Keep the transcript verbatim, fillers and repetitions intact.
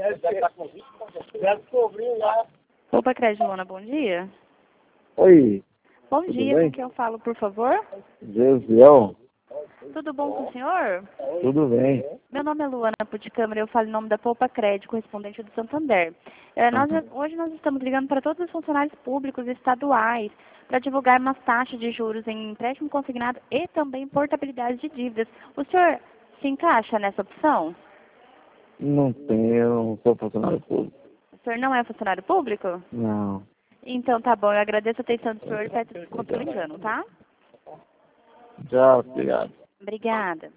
Já descobriu lá. Poupa Crédito Lona, bom dia. Oi, Bom tudo dia, bem? com quem eu falo, por favor? Gesiel, Tudo bom com o senhor? tudo bem? Meu nome é Luana Puticâmara, eu falo em nome da Poupa Crédito, correspondente do Santander. É, nós, hoje nós estamos ligando para todos os funcionários públicos e estaduais para divulgar umas taxas de juros em empréstimo consignado e também portabilidade de dívidas. O senhor se encaixa nessa opção? Não tenho, não sou funcionário público. O senhor não é funcionário público? Não. Então tá bom, eu agradeço a atenção do senhor e peço desculpa pelo engano, tá? Já, obrigado. Obrigada.